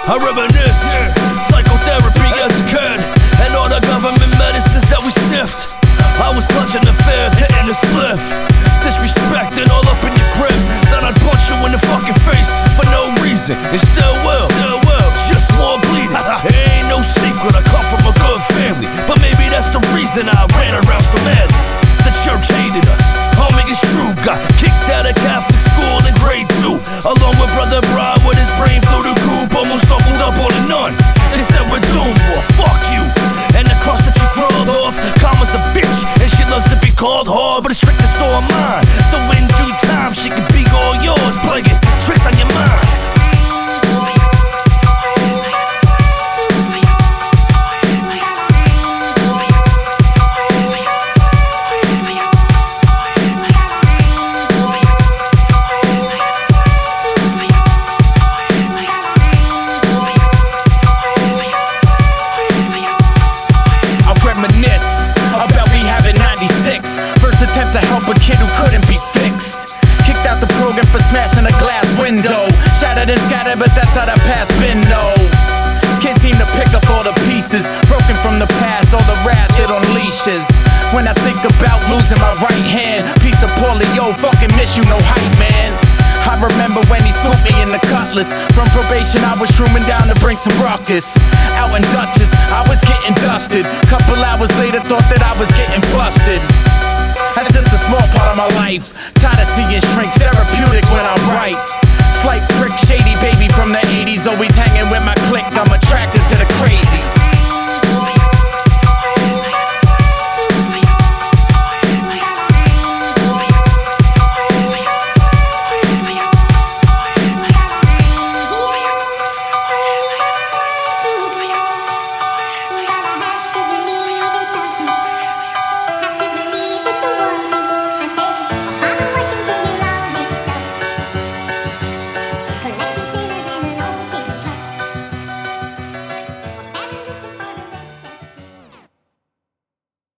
I reminisce, psychotherapy as a kid, and all the government medicines that we sniffed. I was clutching the fifth, hitting the spliff, disrespecting all up in your crib. Then I'd punch you in the fucking face for no reason, and still will, just more bleeding. It ain't no secret I come from a good family, but maybe that's the reason I ran around so mad. The church hated us, homie, it's true. Got kicked out of Catholic school in grade 2, along with Brother Brian with his brain flew to coop. Almost doubled up on a nun. They said we're doomed, well, fuck you. And the cross that you crawled off, Karma's a bitch, and she loves to be called hard, but it's strictly so am mine. So in due time, she can be all yours, playing tricks on your mind. To help a kid who couldn't be fixed. Kicked out the program for smashing a glass window. Shattered and scattered, but that's how that past been, no. Can't seem to pick up all the pieces, broken from the past, all the wrath it unleashes. When I think about losing my right hand, piece to polio, fucking miss you, no hype, man. I remember when he scooped me in the cutlass. From probation I was shrooming down to bring some ruckus. Out in Dutchess, I was getting dusted. Couple hours later thought that I was getting busted. That's just a small part of my life. Tired of seeing shrinks, therapeutic when I write. Slight prick, shady baby from the 80s, always hanging with my clique. I'm a track